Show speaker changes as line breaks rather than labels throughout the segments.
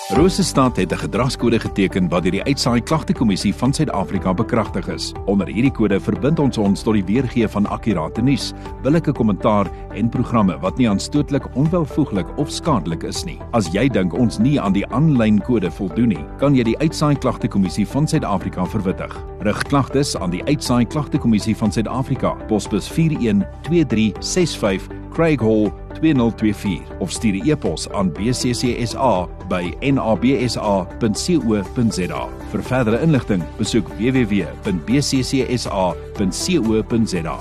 Rosestad het 'n gedragskode geteken wat deur die Uitsaai Klagtekommissie van Suid-Afrika bekragtig is. Onder hierdie kode verbind ons tot die weergee van akkurate nuus, billike kommentaar en programme wat nie aanstootlik, onwelvoeglik of skadelik is nie. As jy dink ons nie aan die aanlyn kode voldoen nie, kan jy die Uitsaai Klagtekommissie van Suid-Afrika verwittig. Rig klagtes aan die Uitsaai Klagtekommissie van Suid-Afrika, posbus 412365 Craig Hall 2024 of stuur 'n e-pos aan bccsa@nabsa.co.za. Vir verdere inligting, besoek www.bccsa.co.za.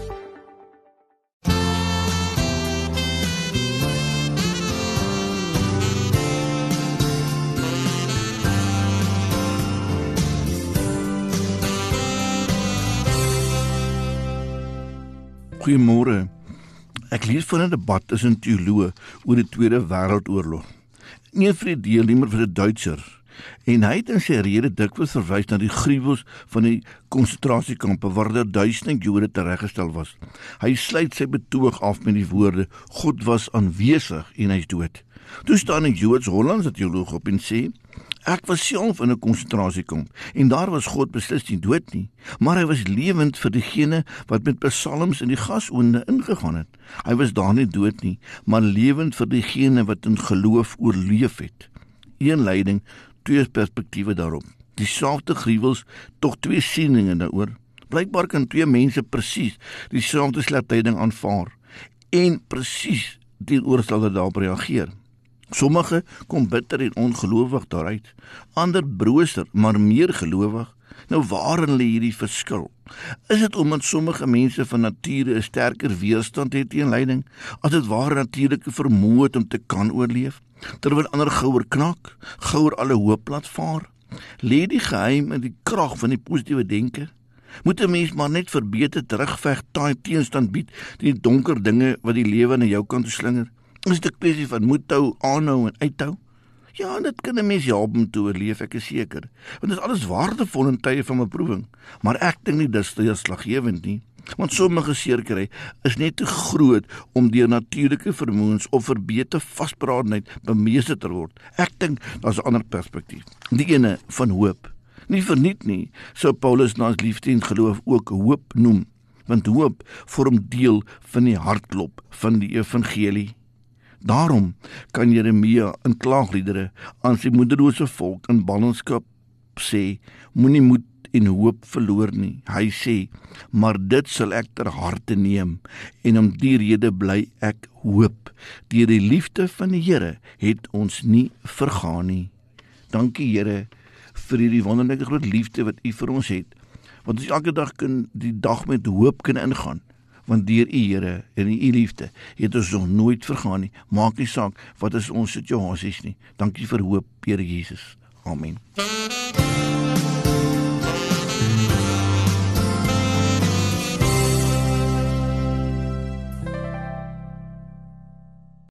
Goeiemôre. Ek lees van 'n debat tussen teoloë oor die Tweede Wêreldoorlog. Een van die deelnemers was 'n Duitser en hy het in sy rede dikwels verwys na die gruwels van die konsentrasiekampe waar daar duisende Jode tereggestel was. Hy sluit sy betoog af met die woorde: God was aanwesig en hy's dood. Toe staan 'n Joods-Hollandse teoloog op en sê: ek was self in 'n konsentrasiekamp en daar was God beslis nie dood nie, maar hy was lewend vir diegene wat met psalms in die gasoonde ingegaan het. Hy was daar nie dood nie, maar lewend vir diegene wat in geloof oorleef het. Een leiding, twee perspektiewe daarop. Dieselfde gruwels, tog twee sieninge daaroor. Blykbaar kan twee mense presies dieselfde slegtyding aanvaar en presies teenoorgestelde daarop reageer. Sommige kom bitter en ongelowig daaruit, ander brooser, maar meer gelowig. Nou waarin lê hierdie verskil? Is dit omdat sommige mense van nature 'n sterker weerstand het teen lyding, as dit ware natuurlike vermoë het om te kan oorleef, terwyl ander gouer knak, gouer alle hoop laat vaar? Lê die geheim in die krag van die positiewe denke? Moet 'n mens maar net verbeter terugveg, taai teenstand bied, die donker dinge wat die lewe na jou kant slinger? Is dit 'n kwessie van moed hou, aanhou en uithou? Ja, dit kan 'n mens help om te oorleef, ek is seker. Want dit is alles waardevol in tye van beproewing. Maar ek dink nie dis deurslaggewend nie. Want sommige seerkry is net te groot om deur natuurlike vermoëns of verbeter vasberadenheid bemeester te word. Ek dink daar's 'n ander perspektief. Die ene van hoop. Nie verniet nie, sou Paulus na sy liefde en geloof ook hoop noem. Want hoop vorm deel van die hartklop van die evangelie. Daarom kan Jeremia in klaagliedere aan sy moederlose volk in ballingskap sê: moenie moed en hoop verloor nie. Hy sê: maar dit sal ek ter harte neem en om die rede bly ek hoop. Deur die liefde van die Here het ons nie vergaan nie. Dankie Here vir hierdie wonderlike groot liefde wat U vir ons het. Want ons elke dag kan die dag met hoop kan ingaan. Want deur U Here en U liefde het ons nog nooit vergaan nie. Maak nie saak wat is ons situasies nie. Dankie vir hoop, Here Jesus. Amen.